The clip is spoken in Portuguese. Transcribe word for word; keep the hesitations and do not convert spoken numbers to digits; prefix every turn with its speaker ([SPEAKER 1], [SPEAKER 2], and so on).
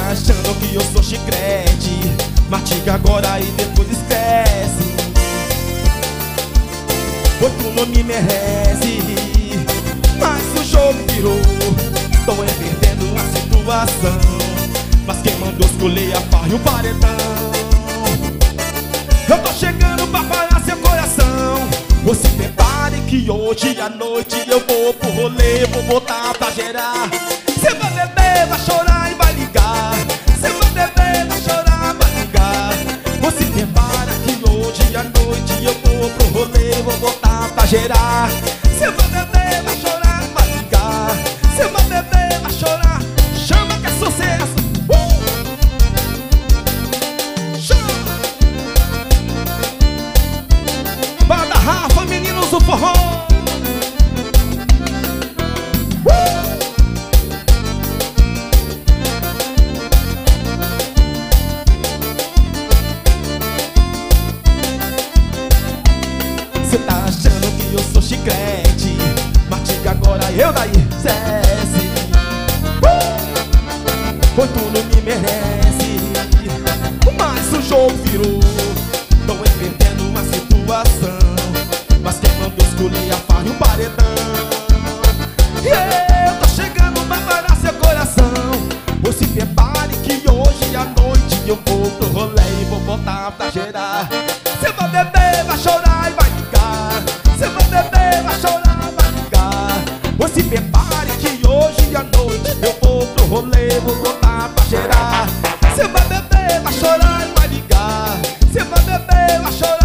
[SPEAKER 1] achando que eu sou chiclete? Mastiga agora e depois esquece. Pois tu não me merece. Mas o jogo virou, tô invertendo a situação. Mas quem mandou escolher a farra e o paredão? Eu tô chegando pra parar seu coração. Você prepare que hoje à noite eu vou pro rolê, vou botar pra gerar. Cê vai beber, vai chorar e vai ligar. Cê vai beber, vai chorar, vai ligar. Você prepara que hoje à noite eu vou pro rolê, vou botar pra gerar. Cê vai beber, vai chorar, vai ligar. Cê vai beber, vai chorar. Chama que é sucesso. uh! Chama. Banda Rafa, meninos do forró. Cê tá achando que eu sou chiclete? Mastiga agora eu daí, cesse. uh! Pois tu não me merece. Mas o jogo virou, tô invertendo uma situação. Mas quem mandou escolher a farra e o paredão? Yeah, eu tô chegando pra parar seu coração. Ou se prepare que hoje à noite eu vou pro rolê e vou botar pra gerar. Cê vai beber, vai chorar e vai ligar. Cê vai beber, vai chorar, vai ligar. Ou se prepare que hoje à noite eu vou pro rolê, vou botar pra gerar. Cê vai beber, vai chorar e vai ligar. Cê vai beber, vai chorar.